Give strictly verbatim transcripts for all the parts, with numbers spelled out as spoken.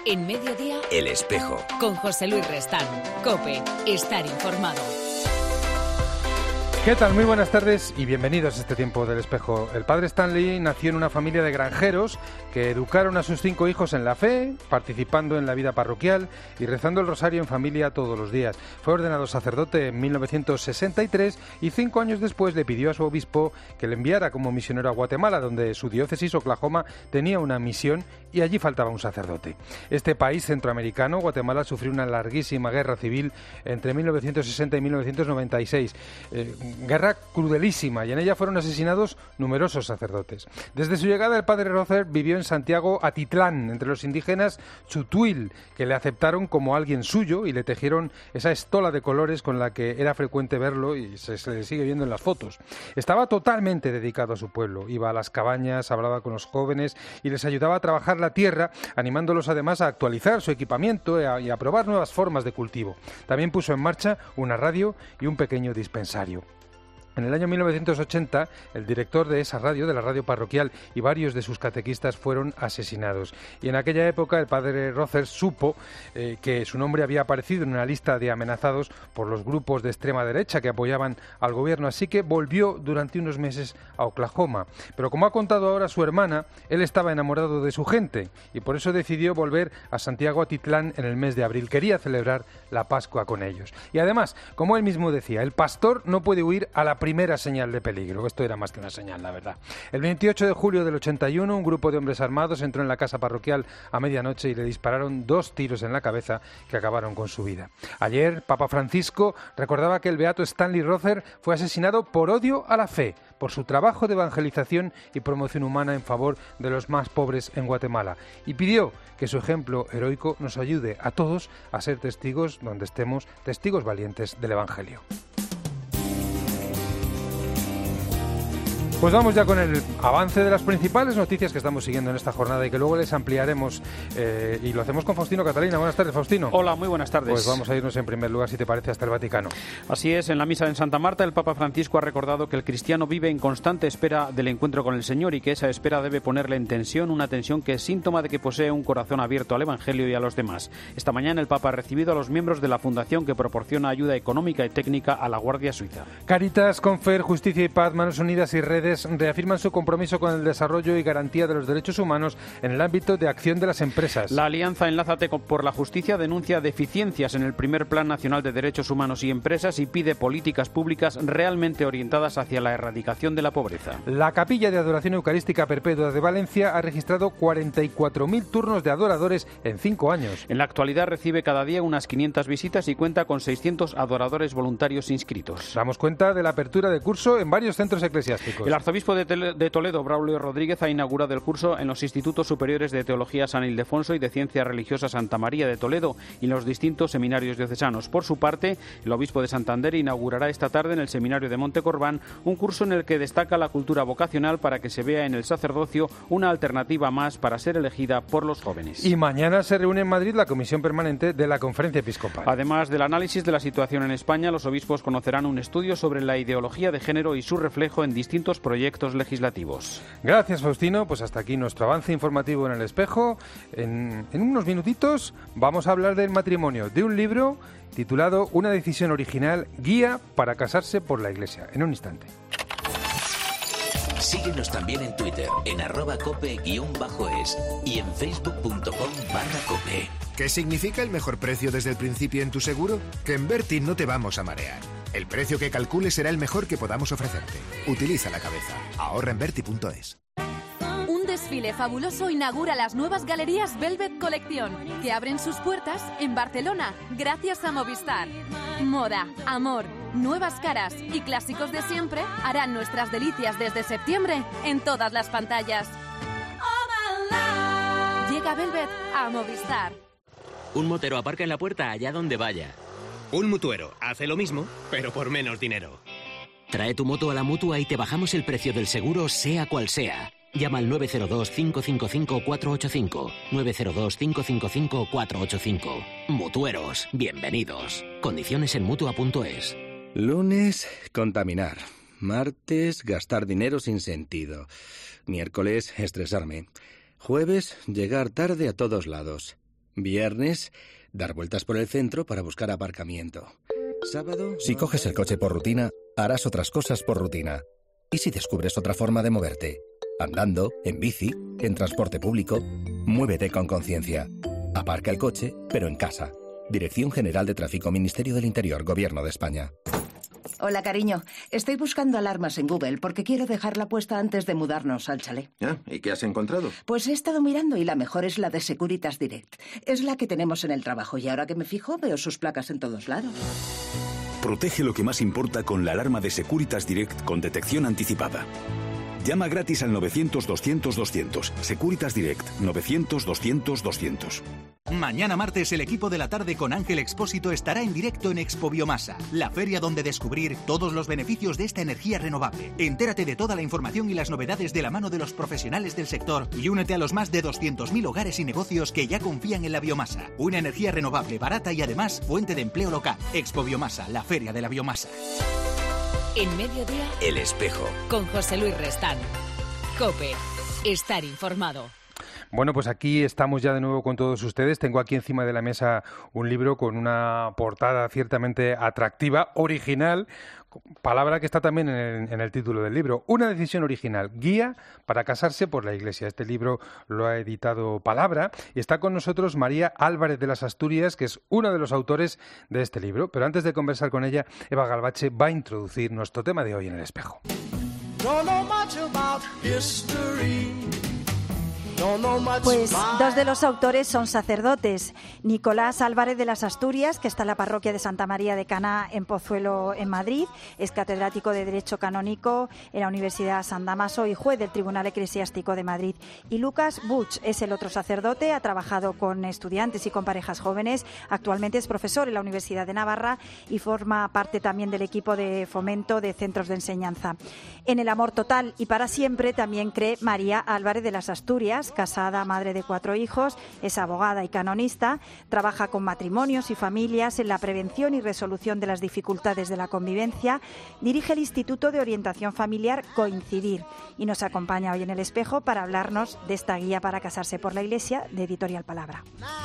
En Mediodía, El Espejo. Con José Luis Restán. COPE. Estar informado. ¿Qué tal? Muy buenas tardes y bienvenidos a este tiempo del Espejo. El padre Stanley nació en una familia de granjeros que educaron a sus cinco hijos en la fe, participando en la vida parroquial y rezando el rosario en familia todos los días. Fue ordenado sacerdote en mil novecientos sesenta y tres y cinco años después le pidió a su obispo que le enviara como misionero a Guatemala, donde su diócesis, Oklahoma, tenía una misión y allí faltaba un sacerdote. Este país centroamericano, Guatemala, sufrió una larguísima guerra civil entre mil novecientos sesenta y mil novecientos noventa y seis. Eh, Guerra crudelísima, y en ella fueron asesinados numerosos sacerdotes. Desde su llegada, el padre Rother vivió en Santiago Atitlán, entre los indígenas Chutuil, que le aceptaron como alguien suyo y le tejieron esa estola de colores con la que era frecuente verlo y se, se le sigue viendo en las fotos. Estaba totalmente dedicado a su pueblo. Iba a las cabañas, hablaba con los jóvenes y les ayudaba a trabajar la tierra, animándolos además a actualizar su equipamiento y a, y a probar nuevas formas de cultivo. También puso en marcha una radio y un pequeño dispensario. En el año mil novecientos ochenta, el director de esa radio, de la radio parroquial, y varios de sus catequistas fueron asesinados. Y en aquella época el padre Rother supo eh, que su nombre había aparecido en una lista de amenazados por los grupos de extrema derecha que apoyaban al gobierno, así que volvió durante unos meses a Oklahoma. Pero como ha contado ahora su hermana, él estaba enamorado de su gente y por eso decidió volver a Santiago Atitlán en el mes de abril. Quería celebrar la Pascua con ellos. Y además, como él mismo decía, el pastor no puede huir a la primera señal de peligro. Esto era más que una señal, la verdad. El veintiocho de julio del ochenta y uno, un grupo de hombres armados entró en la casa parroquial a medianoche y le dispararon dos tiros en la cabeza que acabaron con su vida. Ayer, Papa Francisco recordaba que el beato Stanley Rother fue asesinado por odio a la fe, por su trabajo de evangelización y promoción humana en favor de los más pobres en Guatemala, y pidió que su ejemplo heroico nos ayude a todos a ser testigos, donde estemos, testigos valientes del Evangelio. Pues vamos ya con el avance de las principales noticias que estamos siguiendo en esta jornada y que luego les ampliaremos, eh, y lo hacemos con Faustino Catalina. Buenas tardes, Faustino. Hola, muy buenas tardes. Pues vamos a irnos en primer lugar, si te parece, hasta el Vaticano. Así es, en la misa en Santa Marta el Papa Francisco ha recordado que el cristiano vive en constante espera del encuentro con el Señor y que esa espera debe ponerle en tensión, una tensión que es síntoma de que posee un corazón abierto al Evangelio y a los demás. Esta mañana el Papa ha recibido a los miembros de la fundación que proporciona ayuda económica y técnica a la Guardia Suiza. Caritas, Confer, Justicia y Paz, Manos Unidas y Redes reafirman su compromiso con el desarrollo y garantía de los derechos humanos en el ámbito de acción de las empresas. La alianza Enlázate por la Justicia denuncia deficiencias en el primer Plan Nacional de Derechos Humanos y Empresas y pide políticas públicas realmente orientadas hacia la erradicación de la pobreza. La Capilla de Adoración Eucarística Perpetua de Valencia ha registrado cuarenta y cuatro mil turnos de adoradores en cinco años. En la actualidad recibe cada día unas quinientas visitas y cuenta con seiscientos adoradores voluntarios inscritos. Damos cuenta de la apertura de curso en varios centros eclesiásticos. El arzobispo de Tele de Toledo, Braulio Rodríguez, ha inaugurado el curso en los Institutos Superiores de Teología San Ildefonso y de Ciencia Religiosa Santa María de Toledo y en los distintos seminarios diocesanos. Por su parte, el obispo de Santander inaugurará esta tarde en el seminario de Montecorbán un curso en el que destaca la cultura vocacional para que se vea en el sacerdocio una alternativa más para ser elegida por los jóvenes. Y mañana se reúne en Madrid la Comisión Permanente de la Conferencia Episcopal. Además del análisis de la situación en España, los obispos conocerán un estudio sobre la ideología de género y su reflejo en distintos proyectos legislativos. Gracias, Faustino. Pues hasta aquí nuestro avance informativo en El Espejo. En, en unos minutitos vamos a hablar del matrimonio, de un libro titulado Una decisión original, guía para casarse por la Iglesia. En un instante. Síguenos también en Twitter, en arroba cope guión bajo es y en facebook punto com barra cope. ¿Qué significa el mejor precio desde el principio en tu seguro? Que en Berti no te vamos a marear. El precio que calcules será el mejor que podamos ofrecerte. Utiliza la cabeza. Ahorra en berti punto es. Un desfile fabuloso inaugura las nuevas galerías Velvet Colección, que abren sus puertas en Barcelona gracias a Movistar. Moda, amor, nuevas caras y clásicos de siempre harán nuestras delicias desde septiembre en todas las pantallas. Llega Velvet a Movistar. Un motero aparca en la puerta allá donde vaya. Un mutuero hace lo mismo, pero por menos dinero. Trae tu moto a la Mutua y te bajamos el precio del seguro, sea cual sea. Llama al nueve cero dos, cinco cinco cinco, cuatro ocho cinco. nueve cero dos, cinco cinco cinco, cuatro ocho cinco. Mutueros, bienvenidos. Condiciones en mutua punto es. Lunes, contaminar. Martes, gastar dinero sin sentido. Miércoles, estresarme. Jueves, llegar tarde a todos lados. Viernes, dar vueltas por el centro para buscar aparcamiento. Sábado... Si coges el coche por rutina, harás otras cosas por rutina. ¿Y si descubres otra forma de moverte? Andando, en bici, en transporte público. Muévete con conciencia. Aparca el coche, pero en casa. Dirección General de Tráfico, Ministerio del Interior, Gobierno de España. Hola, cariño. Estoy buscando alarmas en Google porque quiero dejarla puesta antes de mudarnos al chalet. Ah, ¿y qué has encontrado? Pues he estado mirando y la mejor es la de Securitas Direct. Es la que tenemos en el trabajo y ahora que me fijo veo sus placas en todos lados. Protege lo que más importa con la alarma de Securitas Direct con detección anticipada. Llama gratis al novecientos doscientos doscientos. Securitas Direct, novecientos doscientos doscientos. Mañana martes el equipo de la tarde con Ángel Expósito estará en directo en Expo Biomasa, la feria donde descubrir todos los beneficios de esta energía renovable. Entérate de toda la información y las novedades de la mano de los profesionales del sector y únete a los más de doscientos mil hogares y negocios que ya confían en la biomasa. Una energía renovable, barata y además fuente de empleo local. Expo Biomasa, la feria de la biomasa. En Mediodía, El Espejo. Con José Luis Restán. COPE. Estar informado. Bueno, pues aquí estamos ya de nuevo con todos ustedes. Tengo aquí encima de la mesa un libro con una portada ciertamente atractiva, original, palabra que está también en el, en el título del libro. Una decisión original, guía para casarse por la Iglesia. Este libro lo ha editado Palabra y está con nosotros María Álvarez de las Asturias, que es una de los autores de este libro. Pero antes de conversar con ella, Eva Galvache va a introducir nuestro tema de hoy en El Espejo. Pues dos de los autores son sacerdotes. Nicolás Álvarez de las Asturias, que está en la parroquia de Santa María de Caná en Pozuelo, en Madrid, es catedrático de Derecho Canónico en la Universidad San Damaso y juez del Tribunal Eclesiástico de Madrid. Y Lucas Buch es el otro sacerdote, ha trabajado con estudiantes y con parejas jóvenes, actualmente es profesor en la Universidad de Navarra y forma parte también del equipo de fomento de centros de enseñanza. En el amor total y para siempre también cree María Álvarez de las Asturias, casada, madre de cuatro hijos, es abogada y canonista, trabaja con matrimonios y familias en la prevención y resolución de las dificultades de la convivencia, dirige el Instituto de Orientación Familiar Coincidir y nos acompaña hoy en El Espejo para hablarnos de esta guía para casarse por la Iglesia de Editorial Palabra.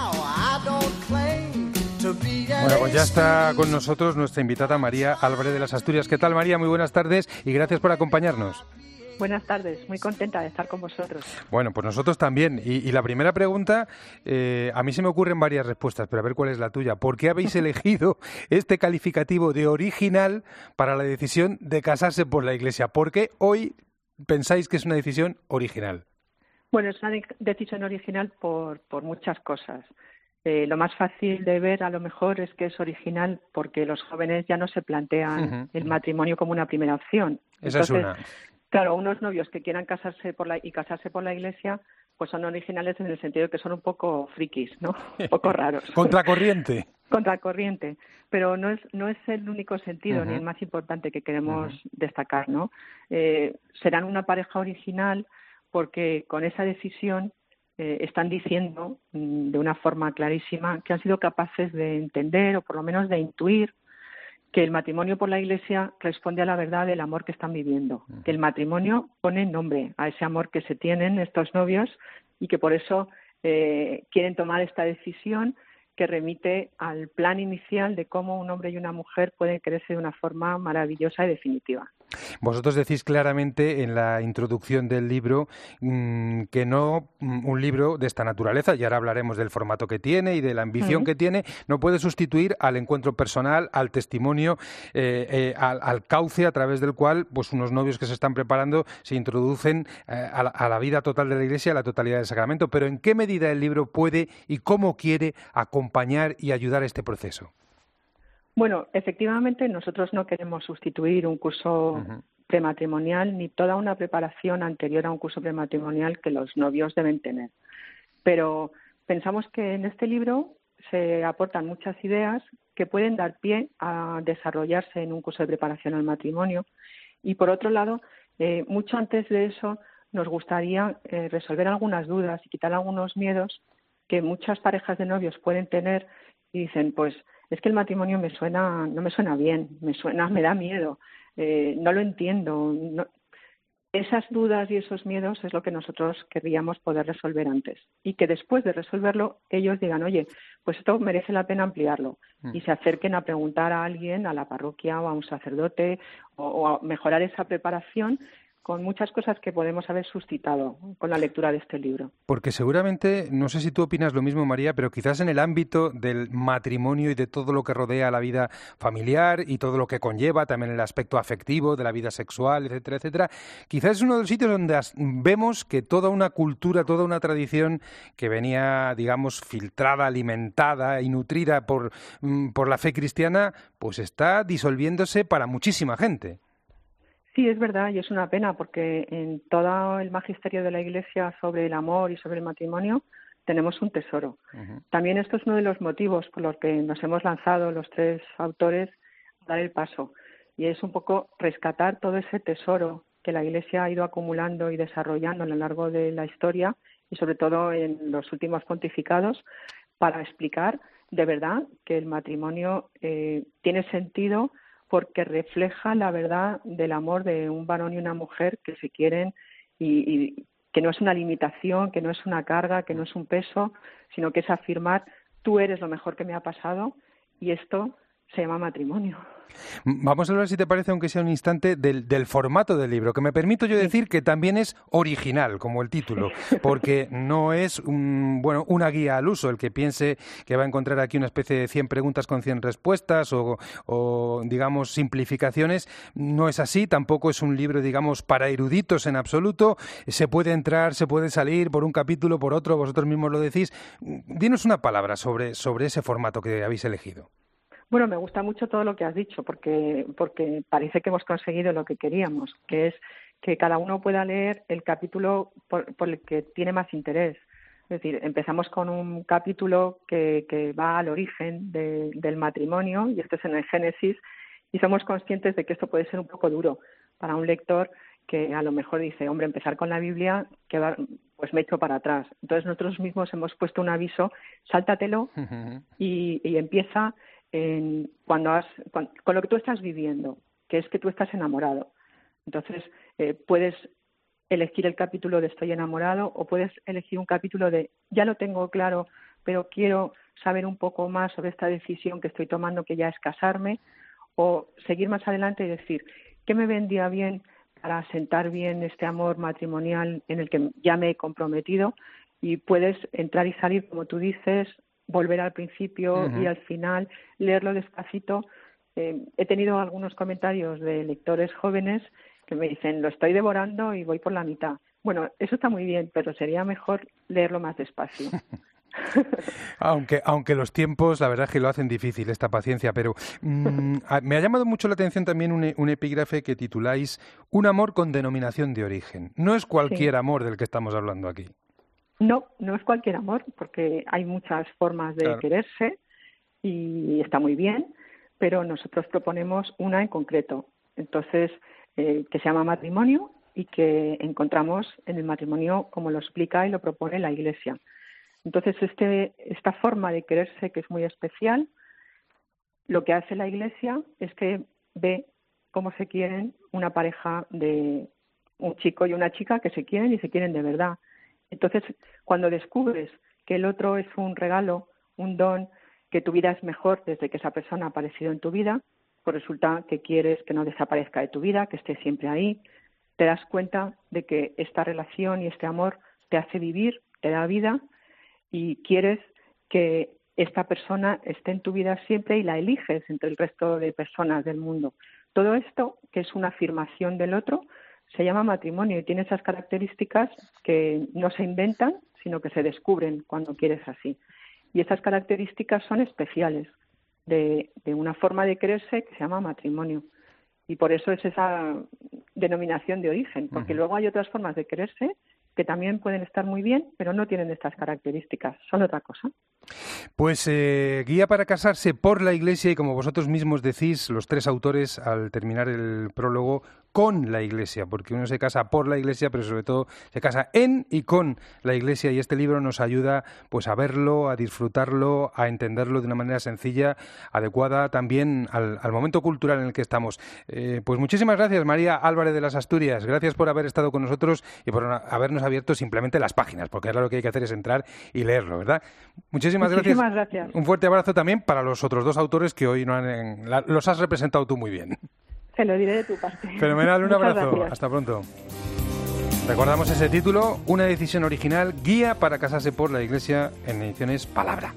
Bueno, pues ya está con nosotros nuestra invitada María Álvarez de las Asturias. ¿Qué tal, María? Muy buenas tardes y gracias por acompañarnos. Buenas tardes, muy contenta de estar con vosotros. Bueno, pues nosotros también. Y, y la primera pregunta, eh, a mí se me ocurren varias respuestas, pero a ver cuál es la tuya. ¿Por qué habéis elegido este calificativo de original para la decisión de casarse por la Iglesia? ¿Por qué hoy pensáis que es una decisión original? Bueno, es una de- decisión original por, por muchas cosas. Eh, lo más fácil de ver a lo mejor es que es original porque los jóvenes ya no se plantean Uh-huh. el matrimonio como una primera opción. Esa es una. Claro, unos novios que quieran casarse por la y casarse por la Iglesia, pues son originales en el sentido de que son un poco frikis, ¿no? Un poco raros. Contracorriente. Contracorriente, pero no es no es el único sentido Uh-huh. ni el más importante que queremos Uh-huh. destacar, ¿no? Eh, serán una pareja original porque con esa decisión eh, están diciendo mm, de una forma clarísima que han sido capaces de entender o por lo menos de intuir que el matrimonio por la Iglesia responde a la verdad del amor que están viviendo, que el matrimonio pone nombre a ese amor que se tienen estos novios y que por eso eh, quieren tomar esta decisión que remite al plan inicial de cómo un hombre y una mujer pueden crecer de una forma maravillosa y definitiva. Vosotros decís claramente en la introducción del libro mmm, que no mmm, un libro de esta naturaleza, y ahora hablaremos del formato que tiene y de la ambición uh-huh. que tiene, no puede sustituir al encuentro personal, al testimonio, eh, eh, al, al cauce a través del cual pues unos novios que se están preparando se introducen eh, a, la, a la vida total de la Iglesia, a la totalidad del sacramento. Pero ¿en qué medida el libro puede y cómo quiere acompañar y ayudar a este proceso? Bueno, efectivamente nosotros no queremos sustituir un curso uh-huh. prematrimonial ni toda una preparación anterior a un curso prematrimonial que los novios deben tener. Pero pensamos que en este libro se aportan muchas ideas que pueden dar pie a desarrollarse en un curso de preparación al matrimonio. Y por otro lado, eh, mucho antes de eso nos gustaría eh, resolver algunas dudas y quitar algunos miedos que muchas parejas de novios pueden tener y dicen, pues es que el matrimonio me suena, no me suena bien, me suena, me da miedo, eh, no lo entiendo. No. esas dudas y esos miedos es lo que nosotros querríamos poder resolver antes y que después de resolverlo ellos digan, oye, pues esto merece la pena ampliarlo mm. y se acerquen a preguntar a alguien, a la parroquia o a un sacerdote o, o a mejorar esa preparación con muchas cosas que podemos haber suscitado con la lectura de este libro. Porque seguramente, no sé si tú opinas lo mismo, María, pero quizás en el ámbito del matrimonio y de todo lo que rodea la vida familiar y todo lo que conlleva, también el aspecto afectivo de la vida sexual, etcétera, etcétera, quizás es uno de los sitios donde vemos que toda una cultura, toda una tradición que venía, digamos, filtrada, alimentada y nutrida por, por la fe cristiana, pues está disolviéndose para muchísima gente. Sí, es verdad, y es una pena porque en todo el magisterio de la Iglesia sobre el amor y sobre el matrimonio tenemos un tesoro. Uh-huh. También esto es uno de los motivos por los que nos hemos lanzado los tres autores a dar el paso, y es un poco rescatar todo ese tesoro que la Iglesia ha ido acumulando y desarrollando a lo largo de la historia y sobre todo en los últimos pontificados para explicar de verdad que el matrimonio eh, tiene sentido porque refleja la verdad del amor de un varón y una mujer que se quieren y, y que no es una limitación, que no es una carga, que no es un peso, sino que es afirmar, tú eres lo mejor que me ha pasado y esto se llama matrimonio. Vamos a hablar, si te parece, aunque sea un instante, del, del formato del libro, que me permito yo decir que también es original, como el título, porque no es un, bueno, una guía al uso. El que piense que va a encontrar aquí una especie de cien preguntas con cien respuestas o, o, digamos, simplificaciones, no es así. Tampoco es un libro, digamos, para eruditos en absoluto. Se puede entrar, se puede salir por un capítulo, por otro, vosotros mismos lo decís. Dinos una palabra sobre, sobre ese formato que habéis elegido. Bueno, me gusta mucho todo lo que has dicho, porque, porque parece que hemos conseguido lo que queríamos, que es que cada uno pueda leer el capítulo por, por el que tiene más interés. Es decir, empezamos con un capítulo que, que va al origen de, del matrimonio, y esto es en el Génesis, y somos conscientes de que esto puede ser un poco duro para un lector que a lo mejor dice, hombre, empezar con la Biblia, que va, pues me echo para atrás. Entonces nosotros mismos hemos puesto un aviso, sáltatelo y, y empieza en cuando has cuando, con lo que tú estás viviendo, que es que tú estás enamorado. Entonces eh, puedes elegir el capítulo de estoy enamorado o puedes elegir un capítulo de ya lo tengo claro, pero quiero saber un poco más sobre esta decisión que estoy tomando, que ya es casarme, o seguir más adelante y decir ¿qué me vendría bien para asentar bien este amor matrimonial en el que ya me he comprometido? Y puedes entrar y salir, como tú dices, volver al principio uh-huh. y al final, leerlo despacito. Eh, he tenido algunos comentarios de lectores jóvenes que me dicen, lo estoy devorando y voy por la mitad. Bueno, eso está muy bien, pero sería mejor leerlo más despacio. aunque aunque los tiempos, la verdad es que lo hacen difícil, esta paciencia, pero mmm, me ha llamado mucho la atención también un, un epígrafe que tituláis Un amor con denominación de origen. No es cualquier sí. amor del que estamos hablando aquí. No, no es cualquier amor, porque hay muchas formas de claro. quererse y está muy bien, pero nosotros proponemos una en concreto, entonces eh, que se llama matrimonio y que encontramos en el matrimonio como lo explica y lo propone la Iglesia. Entonces este esta forma de quererse, que es muy especial, lo que hace la Iglesia es que ve cómo se quieren una pareja de un chico y una chica que se quieren y se quieren de verdad. Entonces, cuando descubres que el otro es un regalo, un don, que tu vida es mejor desde que esa persona ha aparecido en tu vida, pues resulta que quieres que no desaparezca de tu vida, que esté siempre ahí, te das cuenta de que esta relación y este amor te hace vivir, te da vida y quieres que esta persona esté en tu vida siempre y la eliges entre el resto de personas del mundo. Todo esto, que es una afirmación del otro, se llama matrimonio y tiene esas características que no se inventan, sino que se descubren cuando quieres así. Y esas características son especiales de, de una forma de quererse que se llama matrimonio. Y por eso es esa denominación de origen, porque uh-huh. luego hay otras formas de quererse que también pueden estar muy bien, pero no tienen estas características, son otra cosa. Pues eh, guía para casarse por la Iglesia y como vosotros mismos decís, los tres autores, al terminar el prólogo, con la Iglesia, porque uno se casa por la Iglesia, pero sobre todo se casa en y con la Iglesia, y este libro nos ayuda pues a verlo, a disfrutarlo, a entenderlo de una manera sencilla, adecuada también al, al momento cultural en el que estamos. Eh, pues muchísimas gracias, María Álvarez de las Asturias, gracias por haber estado con nosotros y por habernos abierto simplemente las páginas, porque ahora lo que hay que hacer es entrar y leerlo, ¿verdad? Muchísimas, muchísimas gracias. gracias. Un fuerte abrazo también para los otros dos autores que hoy no han, la, los has representado tú muy bien. Te lo diré de tu parte. Fenomenal, un Muchas abrazo. gracias. Hasta pronto. Recordamos ese título, una decisión original, guía para casarse por la Iglesia, en ediciones Palabra.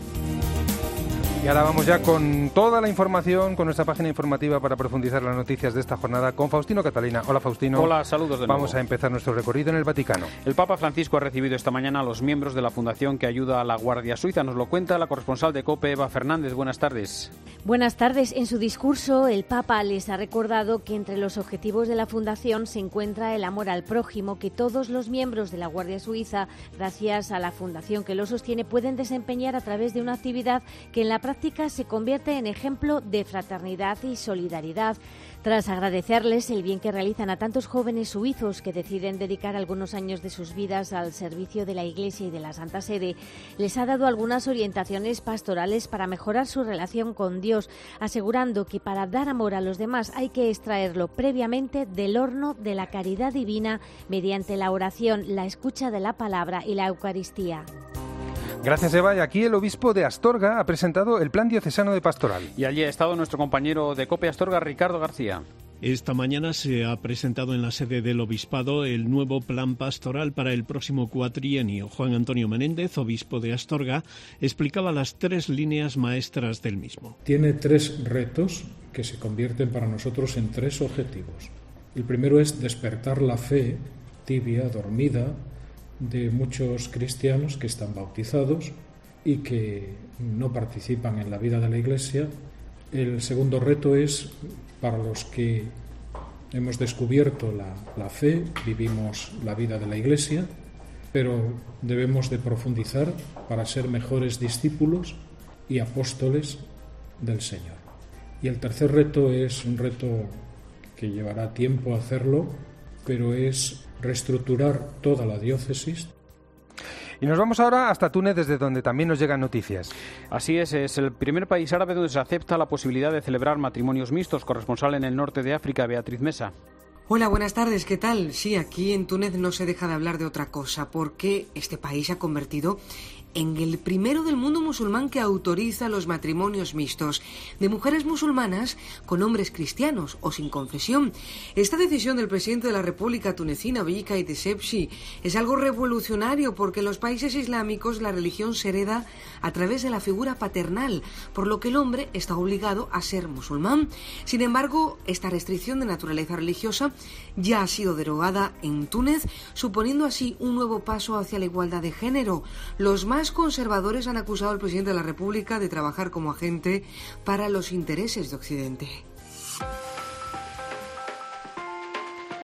Y ahora vamos ya con toda la información, con nuestra página informativa para profundizar las noticias de esta jornada con Faustino Catalina. Hola, Faustino. Hola, saludos de nuevo. Vamos a empezar nuestro recorrido en el Vaticano. El Papa Francisco ha recibido esta mañana a los miembros de la fundación que ayuda a la Guardia Suiza. Nos lo cuenta la corresponsal de COPE, Eva Fernández. Buenas tardes. Buenas tardes. En su discurso, el Papa les ha recordado que entre los objetivos de la fundación se encuentra el amor al prójimo, que todos los miembros de la Guardia Suiza, gracias a la fundación que lo sostiene, pueden desempeñar a través de una actividad que en la práctica se convierte en ejemplo de fraternidad y solidaridad. Tras agradecerles el bien que realizan a tantos jóvenes suizos que deciden dedicar algunos años de sus vidas al servicio de la Iglesia y de la Santa Sede, les ha dado algunas orientaciones pastorales para mejorar su relación con Dios, asegurando que para dar amor a los demás hay que extraerlo previamente del horno de la caridad divina mediante la oración, la escucha de la palabra y la Eucaristía. Gracias, Eva. Y aquí el obispo de Astorga ha presentado el Plan Diocesano de Pastoral. Y allí ha estado nuestro compañero de COPE Astorga, Ricardo García. Esta mañana se ha presentado en la sede del Obispado el nuevo plan pastoral para el próximo cuatrienio. Juan Antonio Menéndez, obispo de Astorga, explicaba las tres líneas maestras del mismo. Tiene tres retos que se convierten para nosotros en tres objetivos. El primero es despertar la fe tibia, dormida, de muchos cristianos que están bautizados y que no participan en la vida de la Iglesia. El segundo reto es para los que hemos descubierto la, la fe, vivimos la vida de la Iglesia, pero debemos de profundizar para ser mejores discípulos y apóstoles del Señor. Y el tercer reto es un reto que llevará tiempo hacerlo, pero es reestructurar toda la diócesis. Y nos vamos ahora hasta Túnez, desde donde también nos llegan noticias. Así es, es el primer país árabe donde se acepta la posibilidad de celebrar matrimonios mixtos. Corresponsal en el norte de África, Beatriz Mesa. Hola, buenas tardes, ¿qué tal? Sí, aquí en Túnez no se deja de hablar de otra cosa, porque este país se ha convertido en el primero del mundo musulmán que autoriza los matrimonios mixtos de mujeres musulmanas con hombres cristianos o sin confesión. Esta decisión del presidente de la República tunecina, Beyi Caid Essebsi, es algo revolucionario porque en los países islámicos la religión se hereda a través de la figura paternal, por lo que el hombre está obligado a ser musulmán. Sin embargo, esta restricción de naturaleza religiosa ya ha sido derogada en Túnez, suponiendo así un nuevo paso hacia la igualdad de género. Los más conservadores han acusado al presidente de la República de trabajar como agente para los intereses de Occidente.